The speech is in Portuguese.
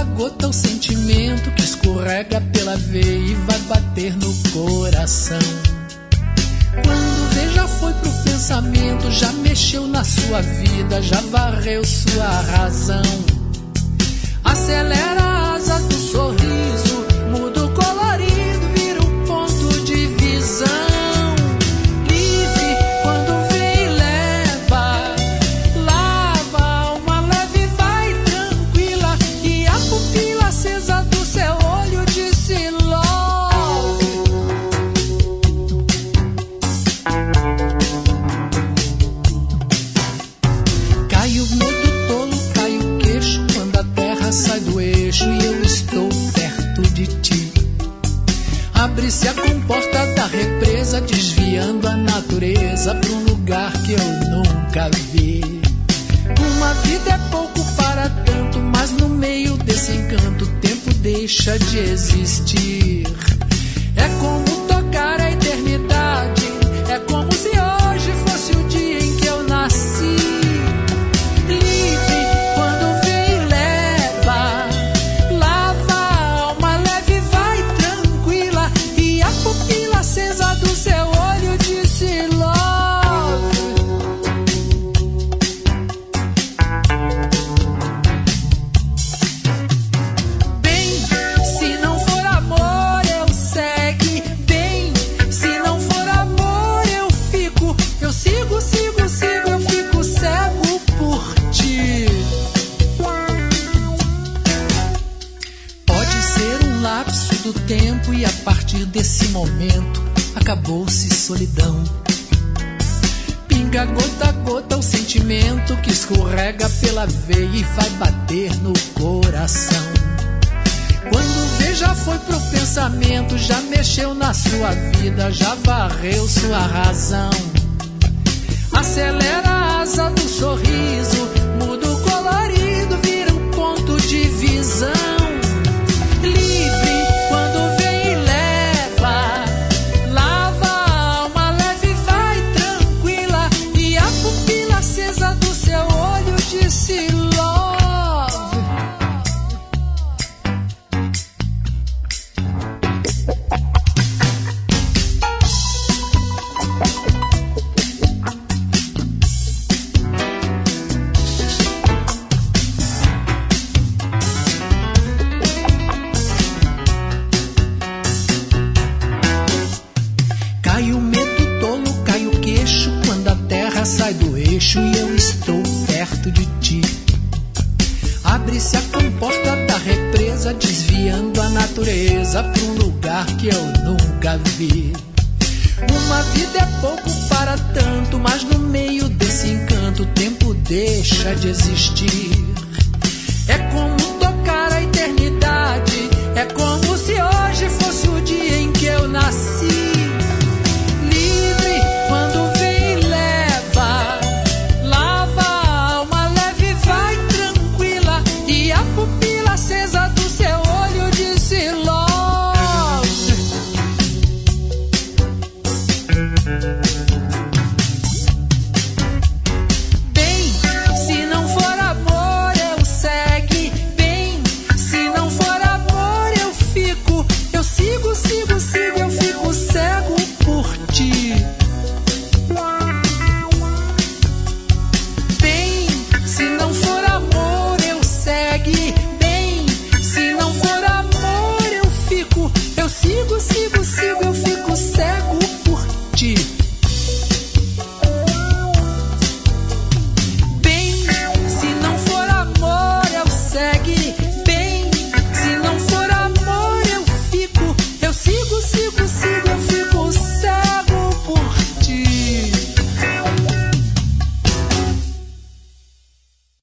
gota o sentimento que escorrega pela veia e vai bater no coração. Quando vê, já foi pro pensamento, já mexeu na sua vida, já varreu sua razão. Acelera asas do sorriso, muda o colorido, vira o ponto de visão. Livre quando vem e leva, lava a alma leve, vai tranquila, e a pupila acesa do seu olho disse love. Cai o medo tolo, cai o queixo quando a terra sai do eixo e eu estou perto de ti. Abre-se a comporta da represa, desviando a natureza pra um lugar que eu nunca vi. Uma vida é pouco para tanto, mas no meio desse encanto o tempo deixa de existir. É como tocar a eternidade, é como se hoje fosse o dia em que eu nasci. Livre quando vem e leva, lava a alma leve, vai tranquila, e a pupila acesa do seu olho disse love. Bem, se não for amor eu segue, bem, se não for amor eu fico, eu sigo, sigo, sigo, eu fico cego por ti. Pode ser um lapso do tempo e a partir desse momento acabou-se solidão. Pinga gota a gota o sentimento que escorrega pela veia e vai bater no coração. Quando vê, já foi pro pensamento, já mexeu na sua vida, já varreu sua razão. Acelera a asa do sorriso, muda o colorido, vira um ponto de visão. Livre quando vem e leva, lava a alma leve, vai tranquila, e a pupila acesa do seu olho disse love. Cai o medo tolo, cai o queixo quando a terra sai do eixo e eu estou perto de ti. Abre-se a comporta da represa, desviando a natureza pra um lugar que eu nunca vi. Uma vida é pouco para tanto, mas no meio desse encanto o tempo deixa de existir. É como tocar a eternidade, é como se hoje fosse o dia em que eu nasci. Livre quando vem e leva, lava a alma leve, vai tranquila, e a pupila acesa